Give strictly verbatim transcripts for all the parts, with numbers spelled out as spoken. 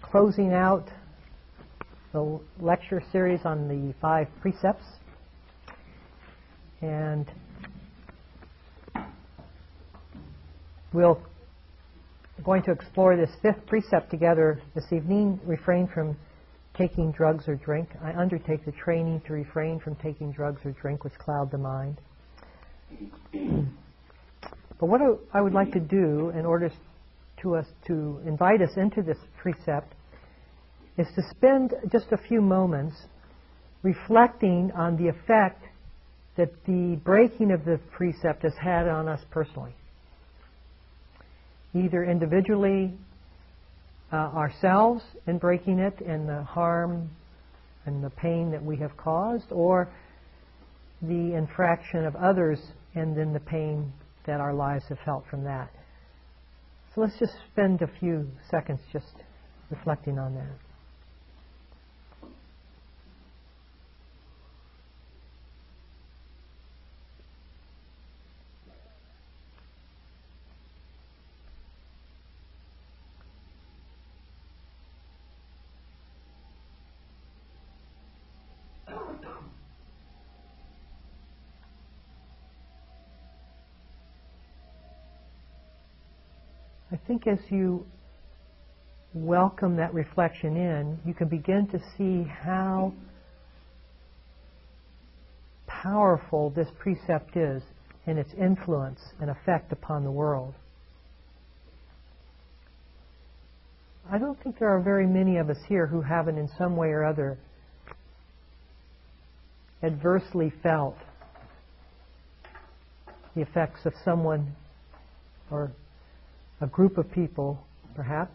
closing out the lecture series on the five precepts. And we'll going to explore this fifth precept together this evening. Refrain from taking drugs or drink. I undertake the training to refrain from taking drugs or drink which cloud the mind. But what I would like to do in order to us to invite us into this precept is to spend just a few moments reflecting on the effect that the breaking of the precept has had on us personally. Either individually, uh, ourselves in breaking it and the harm and the pain that we have caused, or the infraction of others and then the pain that our lives have felt from that. So let's just spend a few seconds just reflecting on that. I think as you welcome that reflection in, you can begin to see how powerful this precept is in its influence and effect upon the world. I don't think there are very many of us here who haven't in some way or other adversely felt the effects of someone or a group of people, perhaps,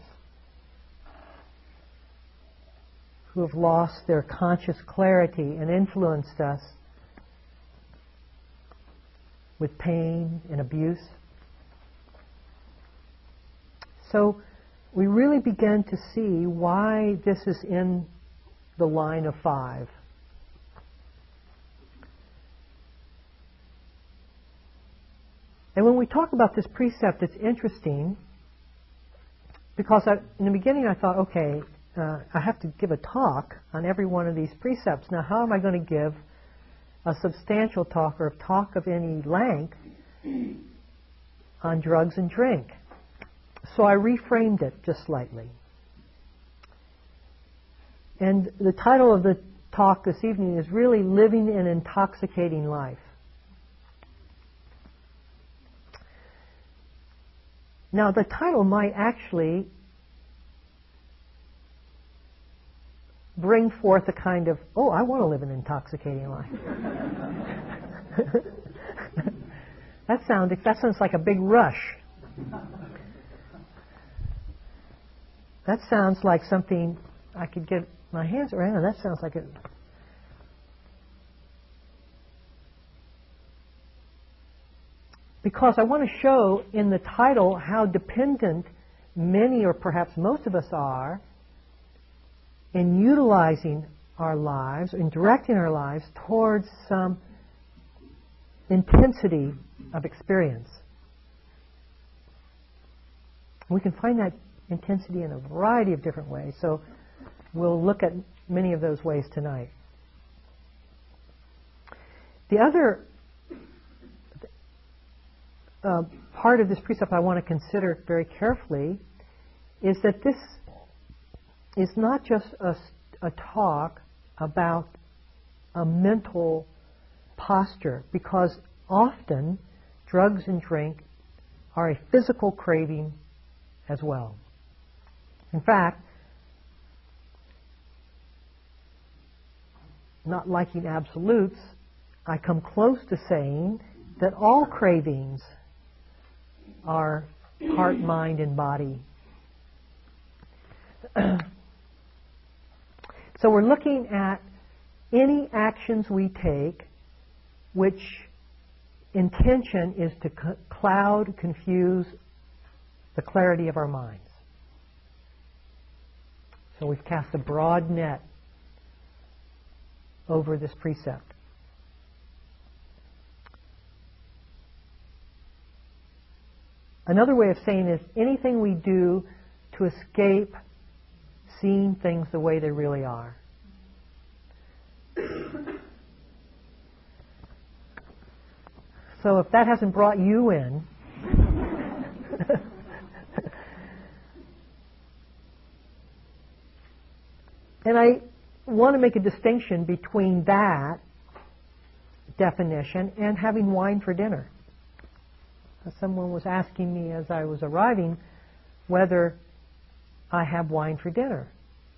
who have lost their conscious clarity and influenced us with pain and abuse. So we really begin to see why this is in the line of five. And when we talk about this precept, it's interesting because I, in the beginning I thought, okay, uh, I have to give a talk on every one of these precepts. Now, how am I going to give a substantial talk or a talk of any length on drugs and drink? So I reframed it just slightly. And the title of the talk this evening is really Living an Intoxicating Life. Now, the title might actually bring forth a kind of, oh, I want to live an intoxicating life. that, sound, that sounds like a big rush. That sounds like something I could get my hands around. That sounds like it. Because I want to show in the title how dependent many or perhaps most of us are in utilizing our lives, in directing our lives towards some intensity of experience. We can find that intensity in a variety of different ways, so we'll look at many of those ways tonight. The other Uh, part of this precept I want to consider very carefully is that this is not just a, a talk about a mental posture, because often drugs and drink are a physical craving as well. In fact, not liking absolutes, I come close to saying that all cravings are heart, mind, and body. So we're looking at any actions we take which intention is to c- cloud, confuse the clarity of our minds. So we've cast a broad net over this precept. Another way of saying is anything we do to escape seeing things the way they really are. So if that hasn't brought you in, and I want to make a distinction between that definition and having wine for dinner. Someone was asking me as I was arriving whether I have wine for dinner.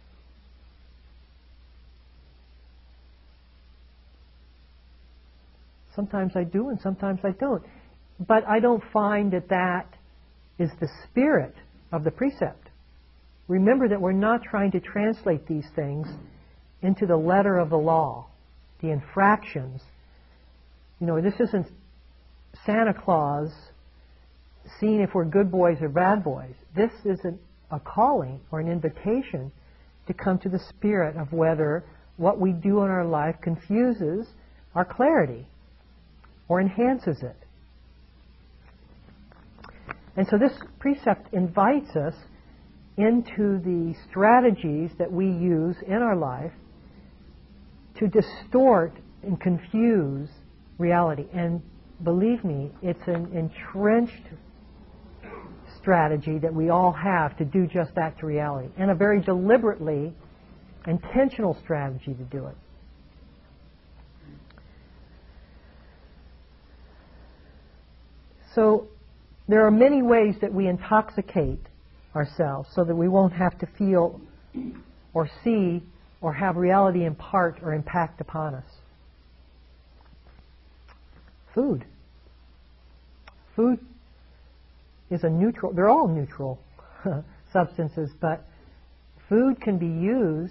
Sometimes I do and sometimes I don't. But I don't find that that is the spirit of the precept. Remember that we're not trying to translate these things into the letter of the law, the infractions. You know, this isn't Santa Claus seeing if we're good boys or bad boys. This is an, a calling or an invitation to come to the spirit of whether what we do in our life confuses our clarity or enhances it. And so this precept invites us into the strategies that we use in our life to distort and confuse reality. And believe me, it's an entrenched strategy that we all have to do just that to reality, and a very deliberately intentional strategy to do it. So there are many ways that we intoxicate ourselves so that we won't have to feel or see or have reality impart or impact upon us. Food. Food is a neutral, they're all neutral substances, but food can be used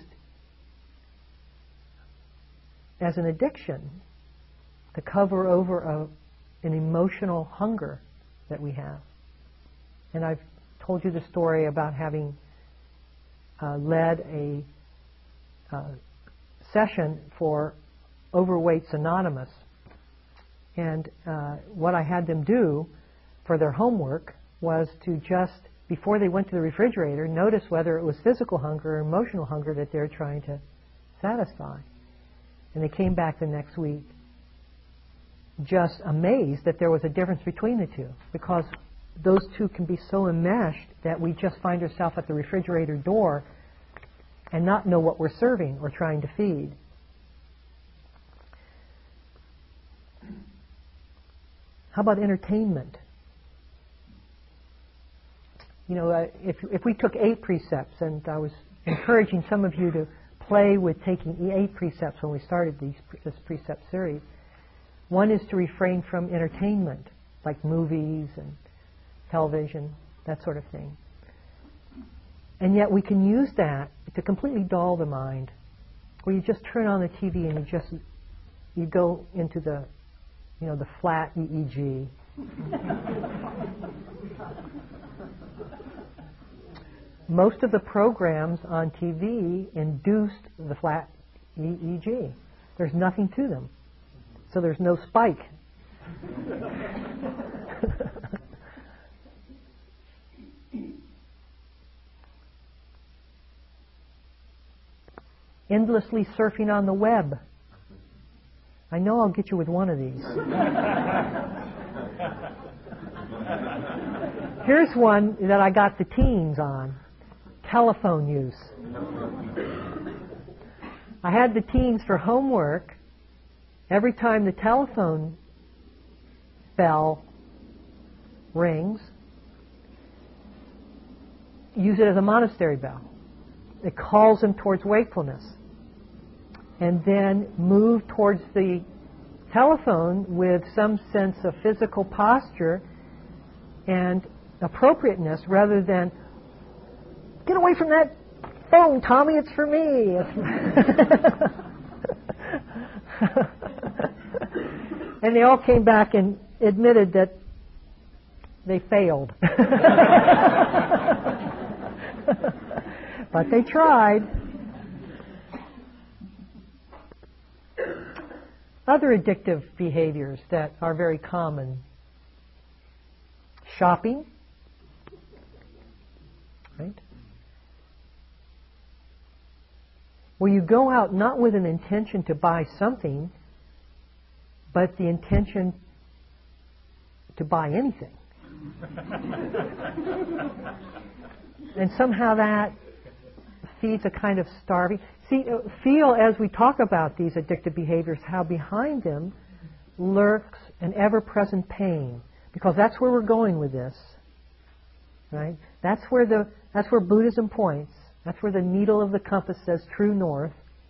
as an addiction to cover over a, an emotional hunger that we have. And I've told you the story about having uh, led a uh, session for Overweight's Anonymous. And uh, what I had them do for their homework was to just, before they went to the refrigerator, notice whether it was physical hunger or emotional hunger that they're trying to satisfy. And they came back the next week just amazed that there was a difference between the two, because those two can be so enmeshed that we just find ourselves at the refrigerator door and not know what we're serving or trying to feed. How about entertainment? You know, uh, if, if we took eight precepts, and I was encouraging some of you to play with taking eight precepts when we started these, this precept series. One is to refrain from entertainment, like movies and television, that sort of thing. And yet we can use that to completely dull the mind, where you just turn on the T V and you just, you go into the, you know, the flat E E G. Most of the programs on T V induced the flat E E G. There's nothing to them. So there's no spike. Endlessly surfing on the web. I know I'll get you with one of these. Here's one that I got the teens on. Telephone use. I had the teens for homework. Every time the telephone bell rings, use it as a monastery bell. It calls them towards wakefulness. And then move towards the telephone with some sense of physical posture and appropriateness, rather than, get away from that phone, Tommy, it's for me. And they all came back and admitted that they failed. But they tried. Other addictive behaviors that are very common. Shopping. Right? where you go out not with an intention to buy something, but the intention to buy anything. And somehow that feeds a kind of starving. See, feel as we talk about these addictive behaviors, how behind them lurks an ever-present pain, because that's where we're going with this, right? That's where the that's where Buddhism points. That's where the needle of the compass says true north.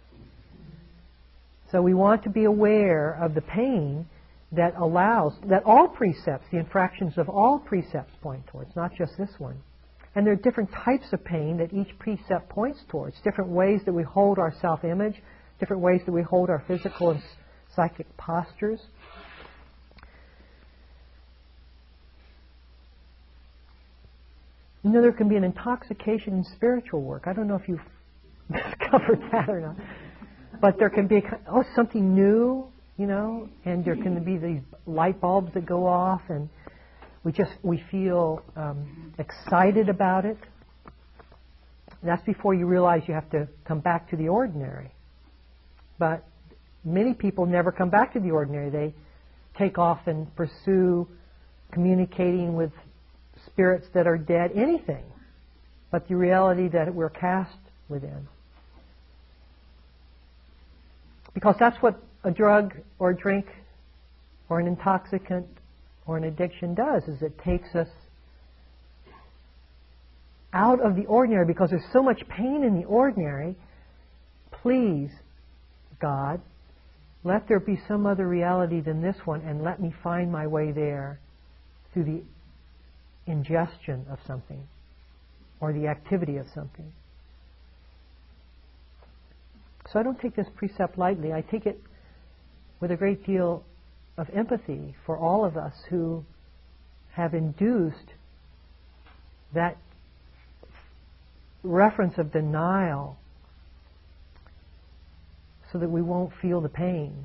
So we want to be aware of the pain that allows, that all precepts, the infractions of all precepts point towards, not just this one. And there are different types of pain that each precept points towards, different ways that we hold our self-image, different ways that we hold our physical and psychic postures. You know, there can be an intoxication in spiritual work. I don't know if you've discovered that or not. But there can be, oh, something new, you know, and there can be these light bulbs that go off, and we just, we feel um, excited about it. That's before you realize you have to come back to the ordinary. But many people never come back to the ordinary. They take off and pursue communicating with spirits that are dead, anything but the reality that we're cast within. Because that's what a drug or a drink or an intoxicant or an addiction does, is it takes us out of the ordinary, because there's so much pain in the ordinary. Please, God, let there be some other reality than this one, and let me find my way there through the ingestion of something or the activity of something. So I don't take this precept lightly. I take it with a great deal of empathy for all of us who have induced that reference of denial so that we won't feel the pain.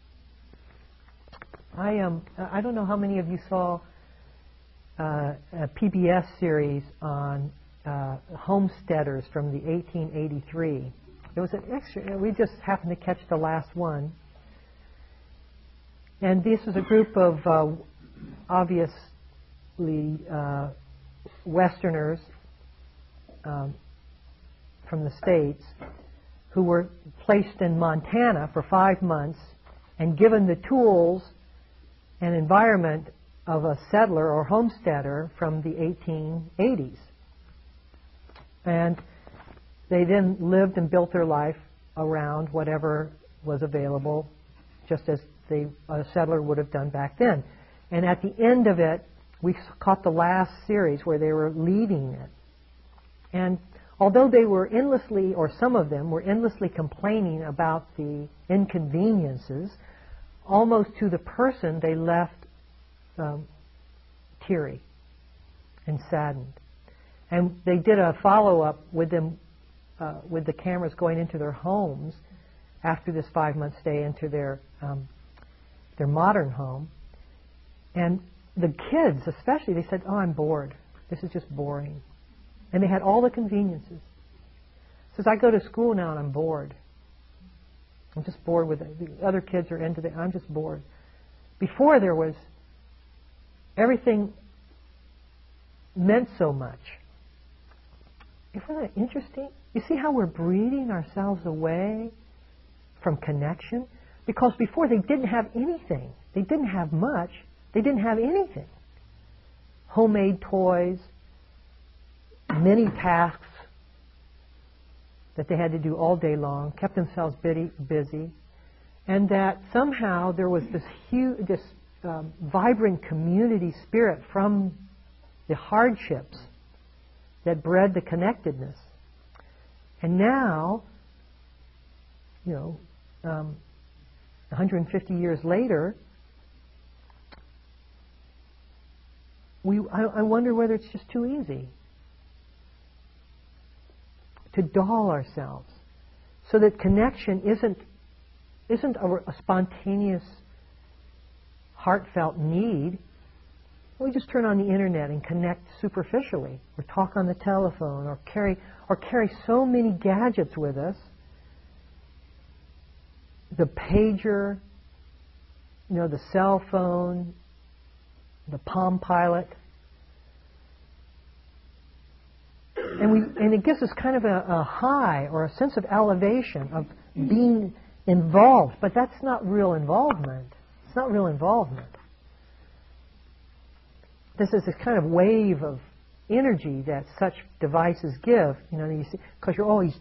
I um, I don't know how many of you saw uh, a P B S series on uh, homesteaders from the eighteen eighty-three. It was an extra. We just happened to catch the last one, and this is a group of uh, obviously uh, Westerners um, from the States who were placed in Montana for five months and given the tools and environment of a settler or homesteader from the eighteen eighties. And they then lived and built their life around whatever was available, just as they, a settler would have done back then. And at the end of it, we caught the last series where they were leaving it. And although they were endlessly, or some of them were endlessly complaining about the inconveniences, almost to the person they left um, teary and saddened. And they did a follow-up with them, uh, with the cameras going into their homes after this five-month stay into their um, their modern home. And the kids, especially, they said, "Oh, I'm bored. This is just boring." And they had all the conveniences. Says, "I go to school now and I'm bored. I'm just bored with it. The other kids are into it. I'm just bored." Before, there was everything meant so much. Isn't that interesting? You see how we're breeding ourselves away from connection? Because before they didn't have anything. They didn't have much. They didn't have anything. Homemade toys, many tasks that they had to do all day long, kept themselves busy, and that somehow there was this huge, this um, vibrant community spirit from the hardships that bred the connectedness. And now, you know, um, one hundred fifty years later, we I, I wonder whether it's just too easy to dull ourselves, so that connection isn't isn't a, a spontaneous, heartfelt need. We just turn on the internet and connect superficially, or talk on the telephone, or carry or carry so many gadgets with us the pager, you know, the cell phone, the Palm Pilot. And we and it gives us kind of a, a high or a sense of elevation, of being involved. But that's not real involvement. It's not real involvement. This is this kind of wave of energy that such devices give. You know, you see, because you're always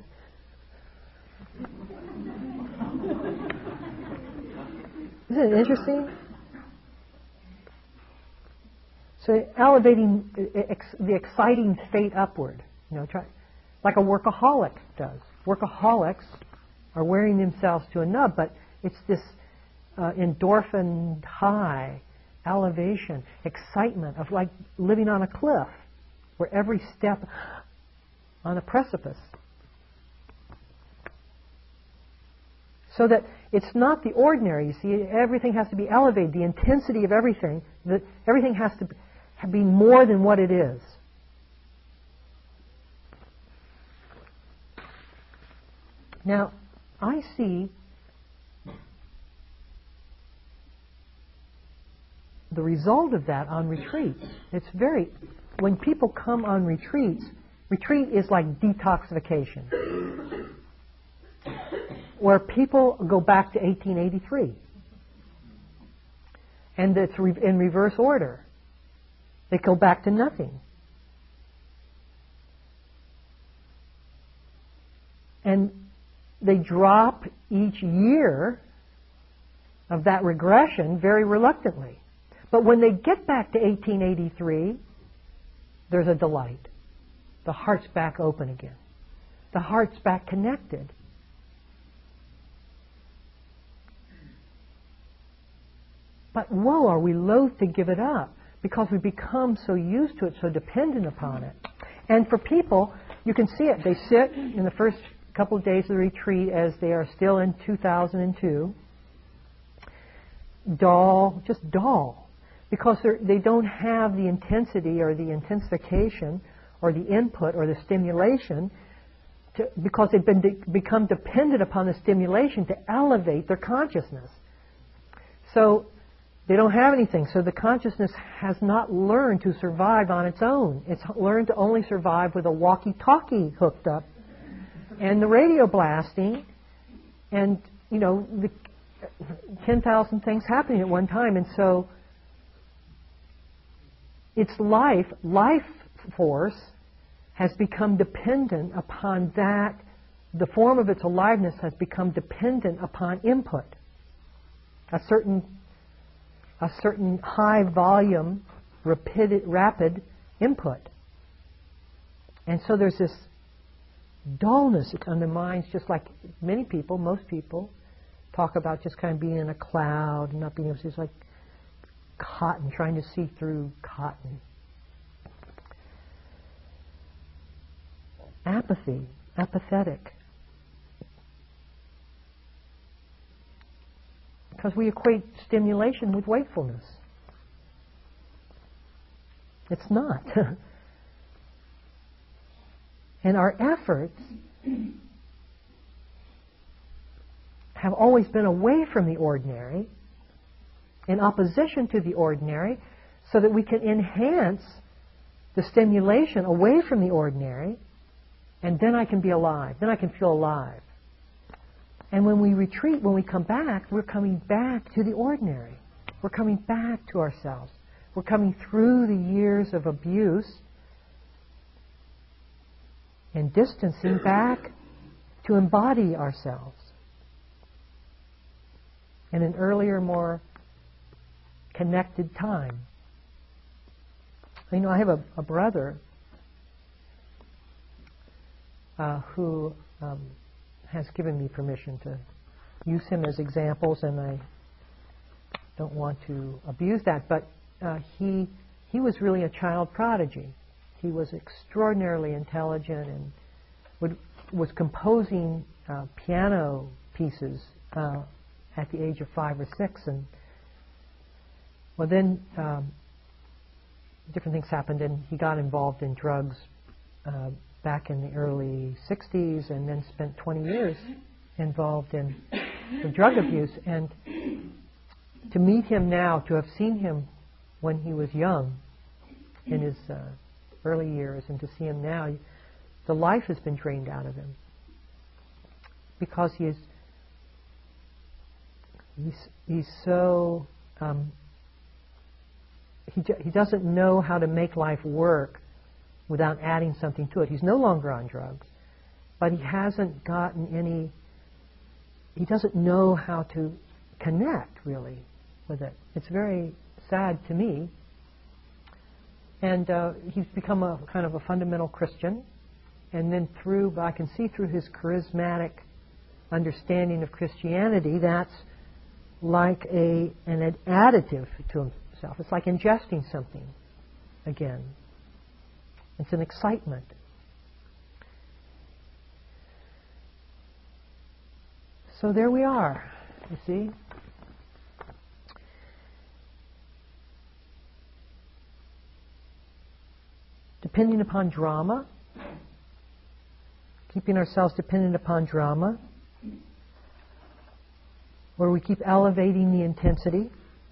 Isn't it interesting? So elevating ex, the exciting state upward, you know, try, like a workaholic does. Workaholics are wearing themselves to a nub, but it's this uh, endorphin high, elevation, excitement of like living on a cliff, where every step on a precipice. So that it's not the ordinary. You see, everything has to be elevated. The intensity of everything, that everything has to be more than what it is. Now, I see the result of that on retreats. It's very, when people come on retreats, retreat is like detoxification, where people go back to eighteen eighty-three. And it's re- in reverse order. They go back to nothing. And they drop each year of that regression very reluctantly. But when they get back to eighteen eighty-three, there's a delight. The heart's back open again. The heart's back connected. But whoa, are we loath to give it up because we become so used to it, so dependent upon it. And for people, you can see it. They sit in the first couple of days of the retreat as they are still in two thousand two, dull, just dull, because they don't have the intensity or the intensification or the input or the stimulation to, because they've been de- become dependent upon the stimulation to elevate their consciousness. So they don't have anything, so the consciousness has not learned to survive on its own. It's learned to only survive with a walkie-talkie hooked up and the radio blasting and, you know, the ten thousand things happening at one time. And so its life, life force, has become dependent upon that. The form of its aliveness has become dependent upon input. A certain a certain high volume, rapid, rapid input. And so there's this dullness that undermines, just like many people, most people, talk about just kind of being in a cloud and not being able to, it's like cotton, trying to see through cotton. Apathy, apathetic. Because we equate stimulation with wakefulness. It's not. And our efforts have always been away from the ordinary, in opposition to the ordinary, so that we can enhance the stimulation away from the ordinary, and then I can be alive. Then I can feel alive. And when we retreat, when we come back, we're coming back to the ordinary. We're coming back to ourselves. We're coming through the years of abuse and distancing back to embody ourselves in an earlier, more connected time. You know, I have a, a brother uh, who um, has given me permission to use him as examples, and I don't want to abuse that, but uh, he he was really a child prodigy. He was extraordinarily intelligent and would, was composing uh, piano pieces uh, at the age of five or six, and well, then um, different things happened, and he got involved in drugs uh, back in the early sixties, and then spent twenty years involved in of drug abuse. And to meet him now, to have seen him when he was young, in his uh, early years, and to see him now, the life has been drained out of him. Because he is, he's, he's so, um, he, he doesn't know how to make life work without adding something to it. He's no longer on drugs, but he hasn't gotten any, he doesn't know how to connect, really, with it. It's very sad to me. And uh, he's become a kind of a fundamental Christian. And then through, I can see through his charismatic understanding of Christianity, that's like a an additive to himself. It's like ingesting something again. It's an excitement. So there we are, you see. Depending upon drama, keeping ourselves dependent upon drama, where we keep elevating the intensity.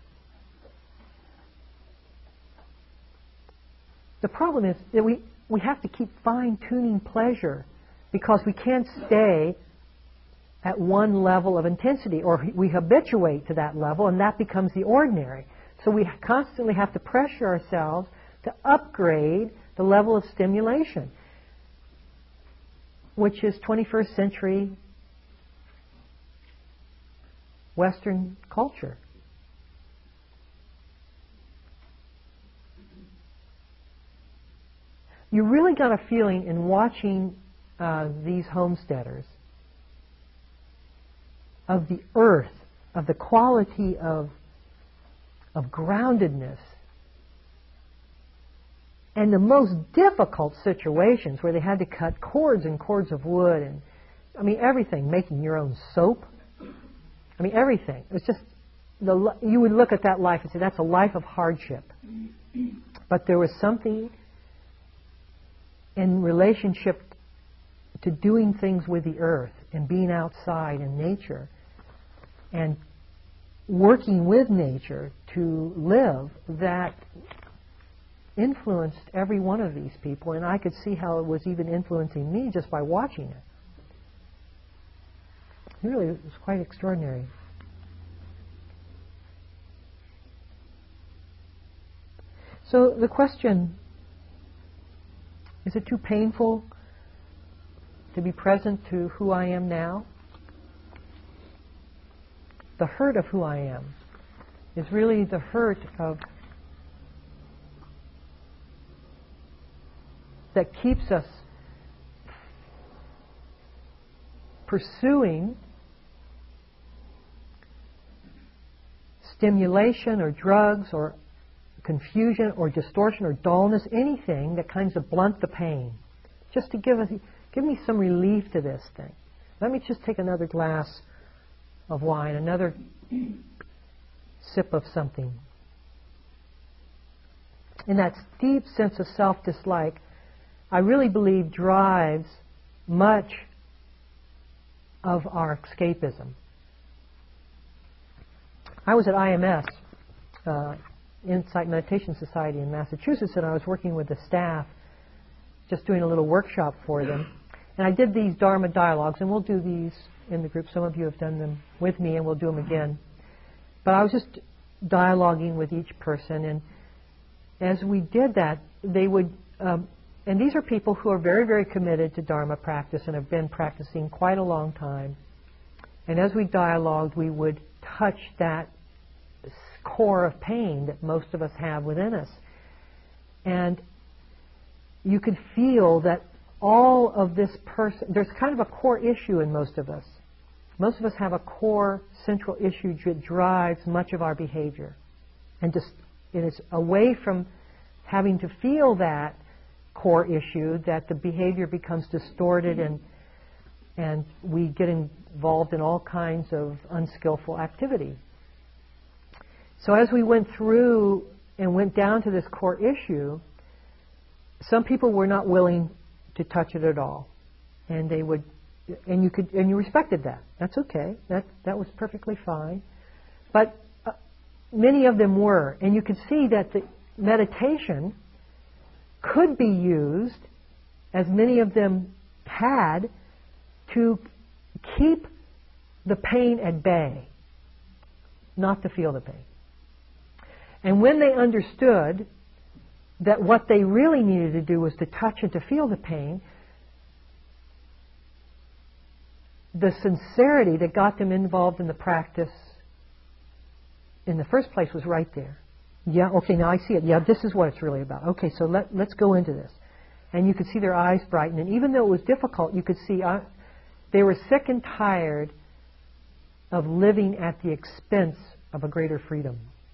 The problem is that we, we have to keep fine-tuning pleasure, because we can't stay at one level of intensity, or we habituate to that level, and that becomes the ordinary. So we constantly have to pressure ourselves to upgrade the level of stimulation, which is twenty-first century Western culture. You really got a feeling in watching uh, these homesteaders of the earth, of the quality of, of groundedness, and the most difficult situations where they had to cut cords and cords of wood, and I mean everything, making your own soap. I mean everything. It was just, the, you would look at that life and say, that's a life of hardship. But there was something in relationship to doing things with the earth and being outside in nature and working with nature to live that influenced every one of these people, and I could see how it was even influencing me just by watching it. Really, it was quite extraordinary. So the question, is it too painful to be present to who I am now? The hurt of who I am is really the hurt of that keeps us pursuing stimulation or drugs or confusion or distortion or dullness, anything that kinds of blunt the pain. Just to give us, give me some relief to this thing. Let me just take another glass of wine, another sip of something. And that deep sense of self-dislike, I really believe, drives much of our escapism. I was at I M S, uh, Insight Meditation Society in Massachusetts, and I was working with the staff, just doing a little workshop for them. And I did these Dharma dialogues, and we'll do these in the group. Some of you have done them with me, and we'll do them again. But I was just dialoguing with each person, and as we did that, they would... Um, And these are people who are very, very committed to Dharma practice and have been practicing quite a long time. And as we dialogued, we would touch that core of pain that most of us have within us. And you could feel that all of this person, there's kind of a core issue in most of us. Most of us have a core central issue that drives much of our behavior. And just, it is away from having to feel that core issue that the behavior becomes distorted and and we get involved in all kinds of unskillful activity. So as we went through and went down to this core issue, some people were not willing to touch it at all. And they would and you could, and you respected that. That's okay. That that was perfectly fine. But uh, many of them were, and you could see that the meditation could be used, as many of them had, to keep the pain at bay, not to feel the pain. And when they understood that what they really needed to do was to touch and to feel the pain, the sincerity that got them involved in the practice in the first place was right there. Yeah, okay, now I see it. Yeah, this is what it's really about. Okay, so let, let's go into this. And you could see their eyes brighten. And even though it was difficult, you could see uh, they were sick and tired of living at the expense of a greater freedom.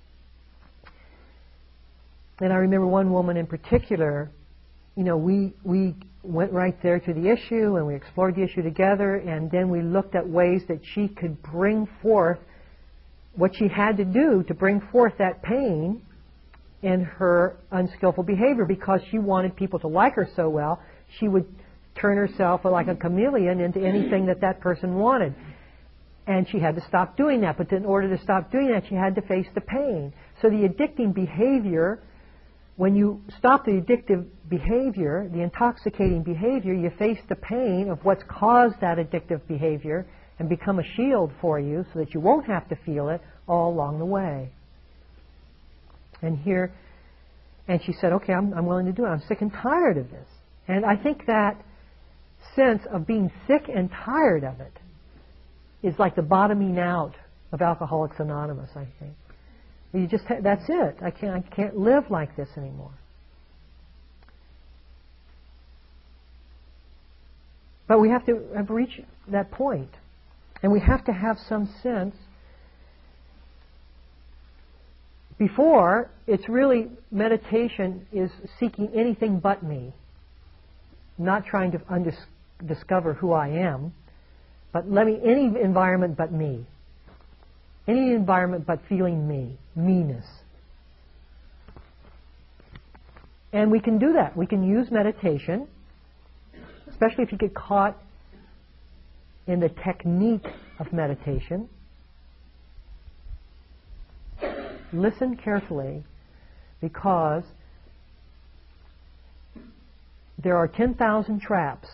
And I remember one woman in particular, you know, we we went right there to the issue and we explored the issue together, and then we looked at ways that she could bring forth what she had to do to bring forth that pain in her unskillful behavior. Because she wanted people to like her so well, she would turn herself like a chameleon into anything that that person wanted. And she had to stop doing that. But in order to stop doing that, she had to face the pain. So the addicting behavior, when you stop the addictive behavior, the intoxicating behavior, you face the pain of what's caused that addictive behavior and become a shield for you so that you won't have to feel it all along the way. And here, and she said, okay, I'm, I'm willing to do it. I'm sick and tired of this. And I think that sense of being sick and tired of it is like the bottoming out of Alcoholics Anonymous, I think. You just ha- that's it. I can't I can't live like this anymore. But we have to have reached that point, and we have to have some sense. Before, it's really meditation is seeking anything but me, not trying to undis- discover who I am, but let me any environment but me. Any environment but feeling me, meanness. And we can do that. We can use meditation, especially if you get caught in the technique of meditation. Listen carefully, because there are ten thousand traps.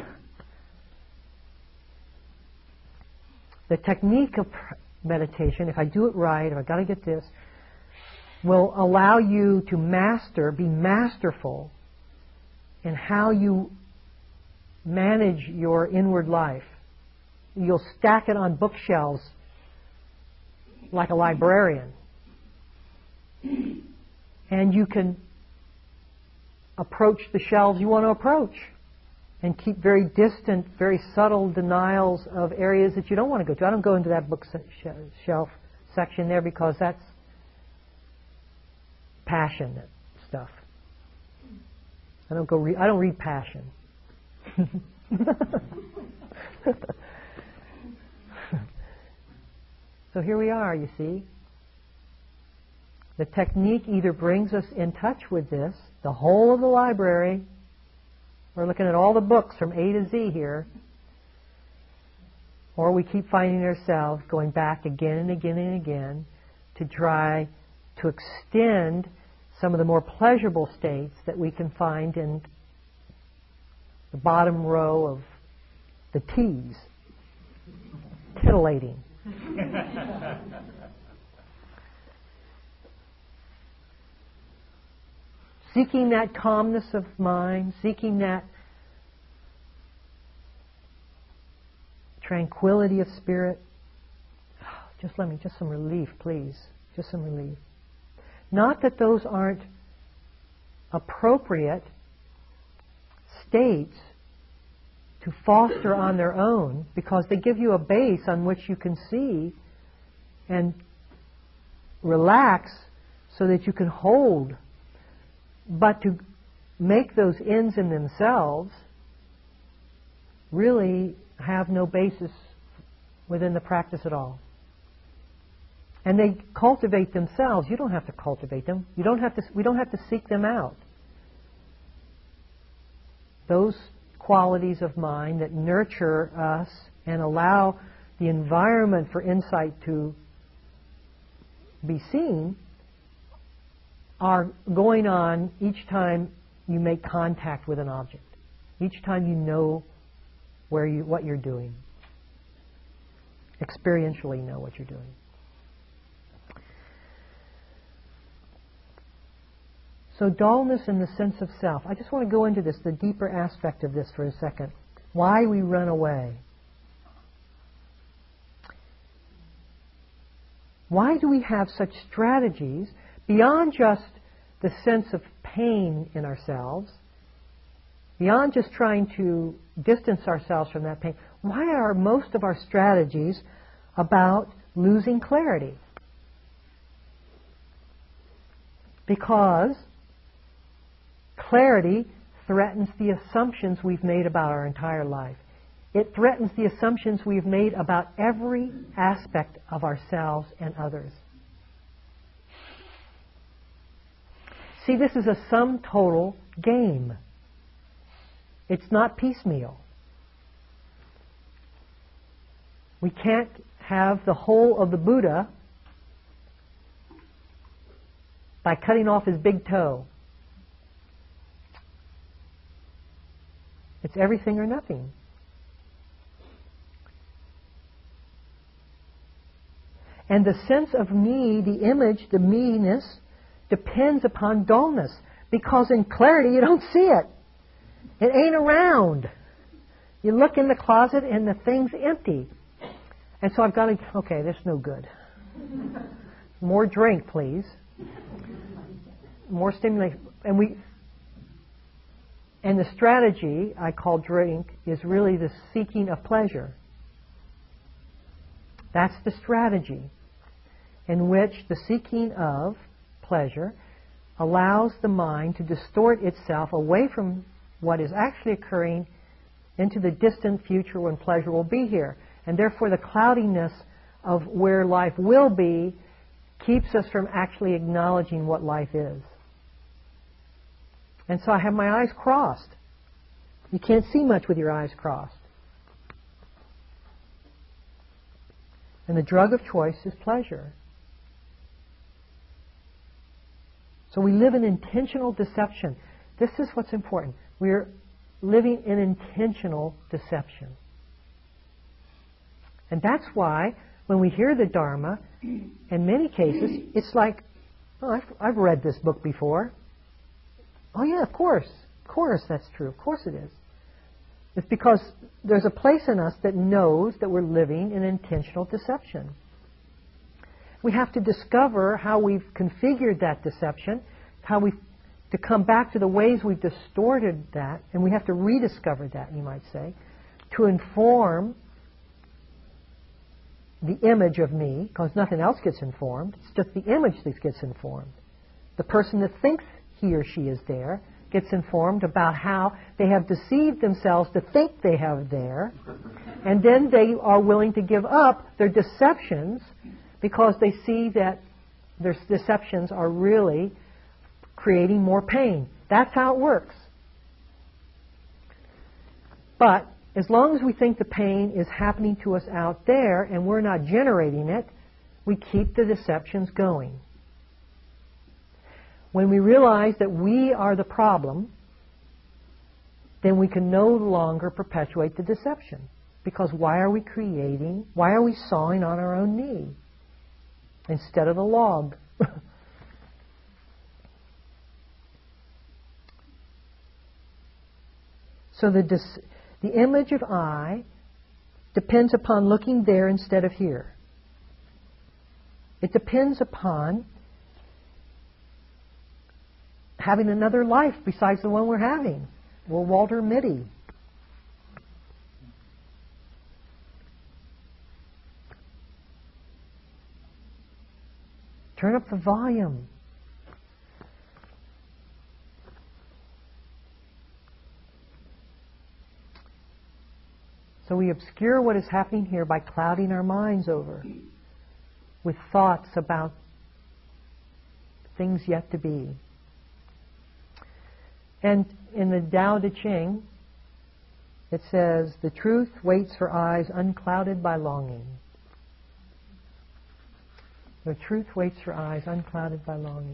The technique of meditation, if I do it right, if I've got to get this, will allow you to master, be masterful in how you manage your inward life. You'll stack it on bookshelves like a librarian. And you can approach the shelves you want to approach and keep very distant, very subtle denials of areas that you don't want to go to. I don't go into that bookshelf section there because that's passionate stuff. I don't go. Re- I don't read passion. So here we are. You see, the technique either brings us in touch with this, the whole of the library. We're looking at all the books from A to Z here. Or we keep finding ourselves going back again and again and again to try to extend some of the more pleasurable states that we can find in the bottom row of the T's. Titillating. Seeking that calmness of mind, seeking that tranquility of spirit. Just let me, just some relief, please. Just some relief. Not that those aren't appropriate states to foster on their own, because they give you a base on which you can see and relax so that you can hold. But to make those ends in themselves really have no basis within the practice at all. And they cultivate themselves. You don't have to cultivate them. You don't have to. We don't have to seek them out. Those qualities of mind that nurture us and allow the environment for insight to be seen are going on each time you make contact with an object, each time you know where you, what you're doing, experientially know what you're doing. So dullness in the sense of self. I just want to go into this, the deeper aspect of this for a second. Why we run away. Why do we have such strategies beyond just the sense of pain in ourselves, beyond just trying to distance ourselves from that pain? Why are most of our strategies about losing clarity? Because clarity threatens the assumptions we've made about our entire life. It threatens the assumptions we've made about every aspect of ourselves and others. See, this is a sum total game. It's not piecemeal. We can't have the whole of the Buddha by cutting off his big toe. It's everything or nothing. And the sense of me, the image, the me-ness, depends upon dullness. Because in clarity you don't see it. It ain't around. You look in the closet and the thing's empty. And so I've got to, okay, that's no good. More drink, please. More stimulation. And we... And the strategy I call drink is really the seeking of pleasure. That's the strategy in which the seeking of pleasure allows the mind to distort itself away from what is actually occurring into the distant future when pleasure will be here. And therefore the cloudiness of where life will be keeps us from actually acknowledging what life is. And so I have my eyes crossed. You can't see much with your eyes crossed. And the drug of choice is pleasure. So we live in intentional deception. This is what's important. We're living in intentional deception. And that's why when we hear the Dharma, in many cases, it's like, oh, I've, I've read this book before. Oh yeah, of course. Of course that's true. Of course it is. It's because there's a place in us that knows that we're living in intentional deception. We have to discover how we've configured that deception, how we've to come back to the ways we've distorted that, and we have to rediscover that, you might say, to inform the image of me, because nothing else gets informed. It's just the image that gets informed. The person that thinks he or she is there gets informed about how they have deceived themselves to think they have there, and then they are willing to give up their deceptions because they see that their deceptions are really creating more pain. That's how it works. But as long as we think the pain is happening to us out there and we're not generating it, we keep the deceptions going. When we realize that we are the problem, then we can no longer perpetuate the deception. Because why are we creating, why are we sawing on our own knee instead of the log? So the, dis, the image of I depends upon looking there instead of here. It depends upon having another life besides the one we're having. We're Walter Mitty. Turn up the volume. So we obscure what is happening here by clouding our minds over with thoughts about things yet to be. And in the Tao Te Ching, It says, the truth waits for eyes unclouded by longing. The truth waits for eyes unclouded by longing.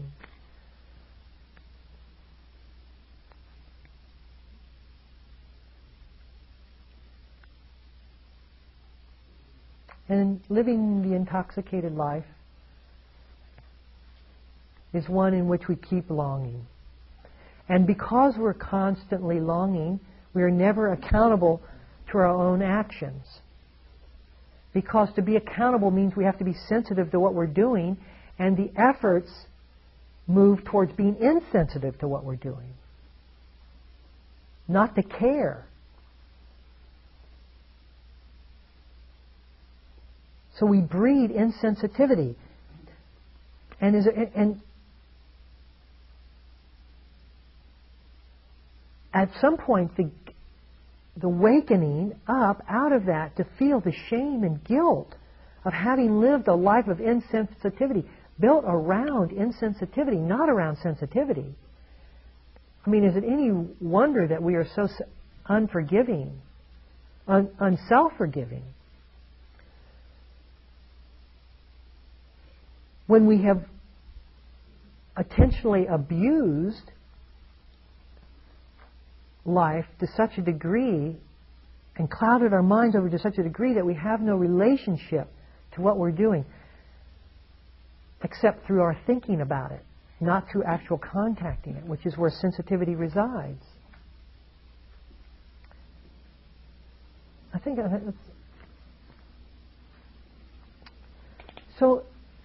And living the intoxicated life is one in which we keep longing. And because we're constantly longing, we are never accountable to our own actions. Because to be accountable means we have to be sensitive to what we're doing, and the efforts move towards being insensitive to what we're doing. Not to care. So we breed insensitivity. And, is, and at some point, the, the wakening up out of that to feel the shame and guilt of having lived a life of insensitivity, built around insensitivity, not around sensitivity. I mean, is it any wonder that we are so unforgiving, un, unself-forgiving? When we have intentionally abused life to such a degree and clouded our minds over to such a degree that we have no relationship to what we're doing except through our thinking about it, not through actual contacting it, which is where sensitivity resides. I think that's... So,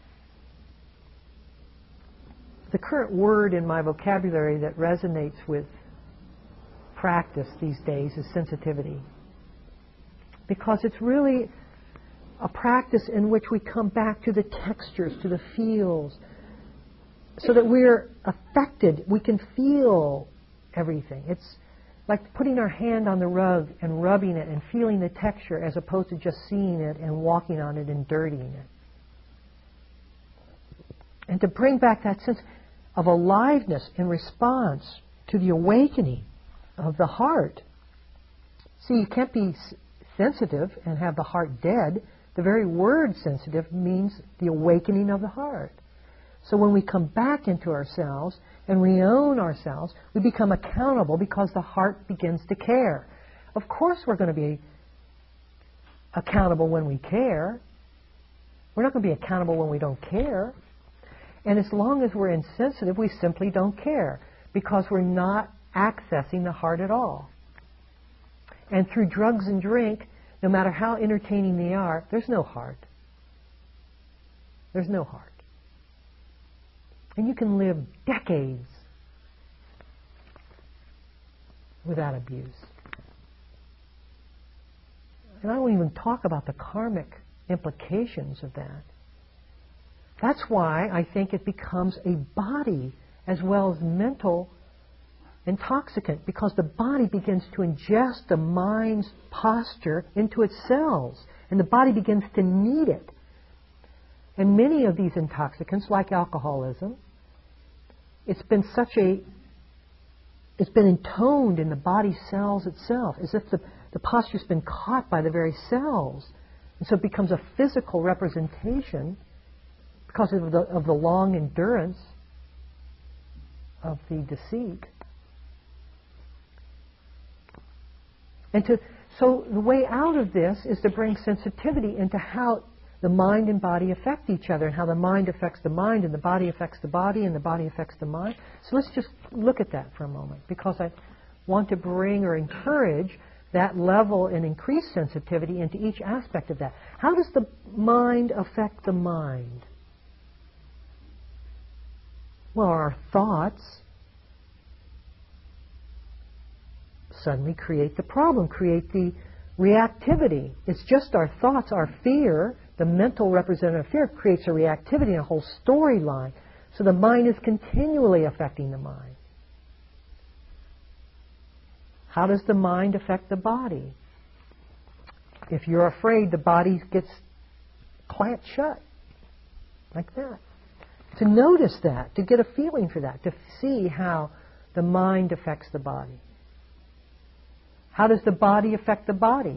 the current word in my vocabulary that resonates with practice these days is sensitivity. Because it's really a practice in which we come back to the textures, to the feels, so that we're affected. We can feel everything. It's like putting our hand on the rug and rubbing it and feeling the texture as opposed to just seeing it and walking on it and dirtying it. And to bring back that sense of aliveness in response to the awakening of the heart. See, you can't be sensitive and have the heart dead. The very word sensitive means the awakening of the heart. So when we come back into ourselves and reown ourselves, we become accountable because the heart begins to care. Of course we're going to be accountable when we care. We're not going to be accountable when we don't care. And as long as we're insensitive, we simply don't care because we're not accessing the heart at all. And through drugs and drink, no matter how entertaining they are, there's no heart. There's no heart. And you can live decades without abuse. And I won't even talk about the karmic implications of that. That's why I think it becomes a body as well as mental intoxicant, because the body begins to ingest the mind's posture into its cells, and the body begins to need it. And many of these intoxicants, like alcoholism, it's been such a, it's been intoned in the body cells itself, as if the, the posture's been caught by the very cells. And so it becomes a physical representation because of the, of the long endurance of the deceit. And to, so the way out of this is to bring sensitivity into how the mind and body affect each other, and how the mind affects the mind, and the body affects the body, and the body affects the mind. So let's just look at that for a moment, because I want to bring or encourage that level and increased sensitivity into each aspect of that. How does the mind affect the mind? Well, our thoughts suddenly create the problem, create the reactivity. It's just our thoughts, our fear, the mental representative fear creates a reactivity and a whole storyline. So the mind is continually affecting the mind. How does the mind affect the body? If you're afraid, the body gets clamped shut, like that. To notice that, to get a feeling for that, to see how the mind affects the body. How does the body affect the body?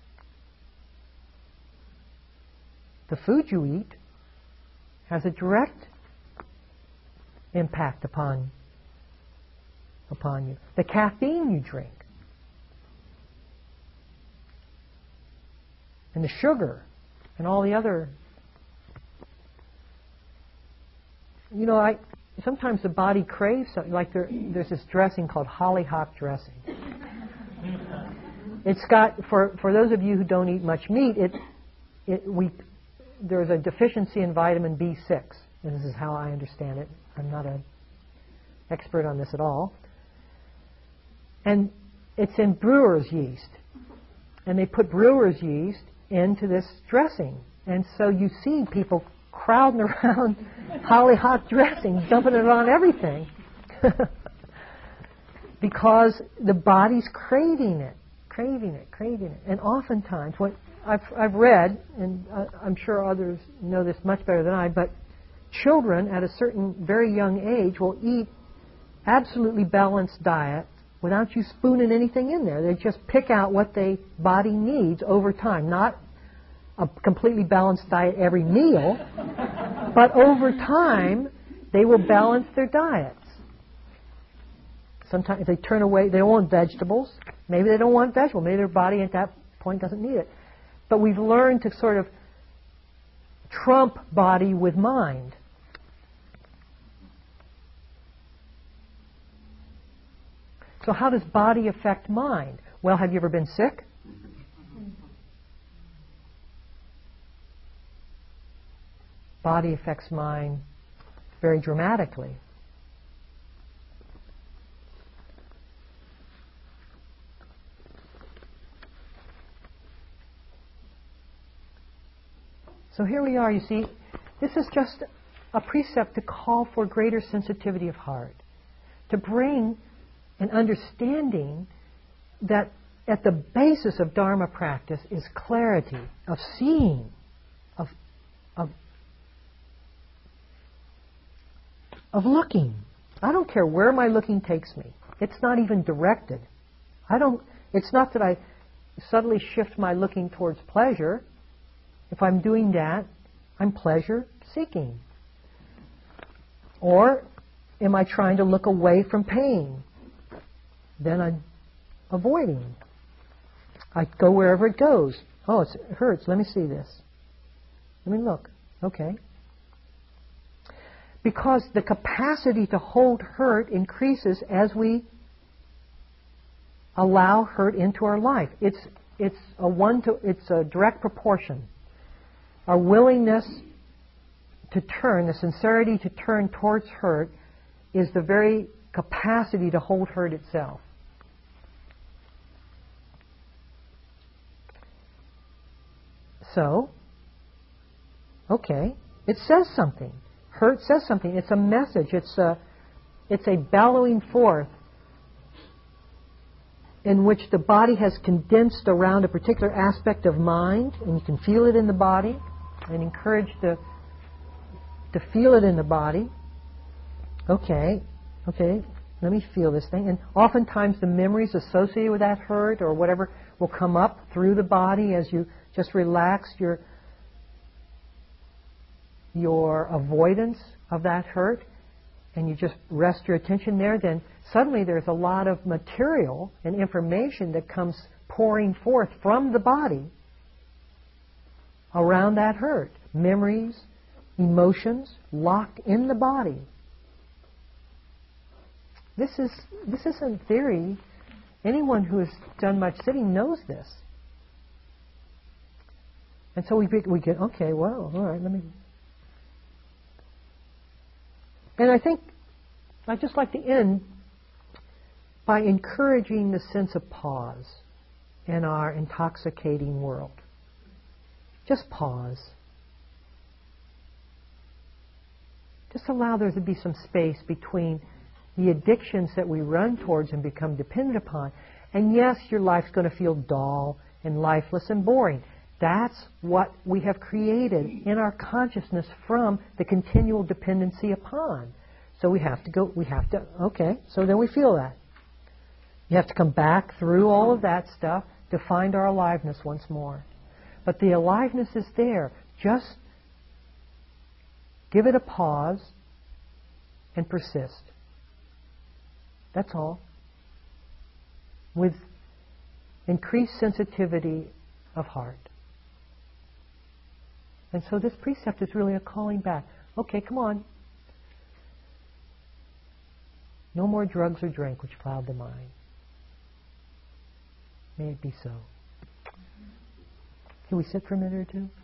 The food you eat has a direct impact upon, upon you. The caffeine you drink, and the sugar, and all the other. You know, I sometimes the body craves something. Like there, there's this dressing called hollyhock dressing. It's got, for for those of you who don't eat much meat, it it we there's a deficiency in vitamin B six. And this is how I understand it. I'm not an expert on this at all. And it's in brewer's yeast. And they put brewer's yeast into this dressing. And so you see people crowding around hollyhock dressing, dumping it on everything. Because the body's craving it, craving it, craving it. And oftentimes, what I've, I've read, and I'm sure others know this much better than I, but children at a certain very young age will eat absolutely balanced diet without you spooning anything in there. They just pick out what their body needs over time. Not a completely balanced diet every meal, but over time they will balance their diets. Sometimes if they turn away, they don't want vegetables. Maybe they don't want vegetables. Maybe their body at that point doesn't need it. But we've learned to sort of trump body with mind. So how does body affect mind? Well, have you ever been sick? Body affects mind very dramatically. So here we are, you see, this is just a precept to call for greater sensitivity of heart, to bring an understanding that at the basis of Dharma practice is clarity, of seeing, of, of, of looking. I don't care where my looking takes me. It's not even directed. I don't, it's not that I suddenly shift my looking towards pleasure. If I'm doing that, I'm pleasure seeking. Or am I trying to look away from pain? Then I'm avoiding. I go wherever it goes. Oh, it's, it hurts. Let me see this. Let me look. Okay. Because the capacity to hold hurt increases as we allow hurt into our life. It's it's a one to it's a direct proportion. Our willingness to turn, the sincerity to turn towards hurt, is the very capacity to hold hurt itself. So, okay, it says something. Hurt says something. It's a message. It's a, it's a bellowing forth in which the body has condensed around a particular aspect of mind, and you can feel it in the body, and encouraged to, to feel it in the body. Okay, okay, let me feel this thing. And oftentimes the memories associated with that hurt or whatever will come up through the body as you just relax your your avoidance of that hurt, and you just rest your attention there. Then suddenly there's a lot of material and information that comes pouring forth from the body around that hurt. Memories, emotions locked in the body. This is this isn't theory. Anyone who has done much sitting knows this. And so we we get, okay, well, all right, let me. And I think I'd just like to end by encouraging the sense of pause in our intoxicating world. Just pause. Just allow there to be some space between the addictions that we run towards and become dependent upon. And yes, your life's going to feel dull and lifeless and boring. That's what we have created in our consciousness from the continual dependency upon. So we have to go, we have to, okay, so then we feel that. You have to come back through all of that stuff to find our aliveness once more. But the aliveness is there. Just give it a pause and persist. That's all. With increased sensitivity of heart. And so this precept is really a calling back. Okay, come on. No more drugs or drink which cloud the mind. May it be so. Can we sit for a minute or two?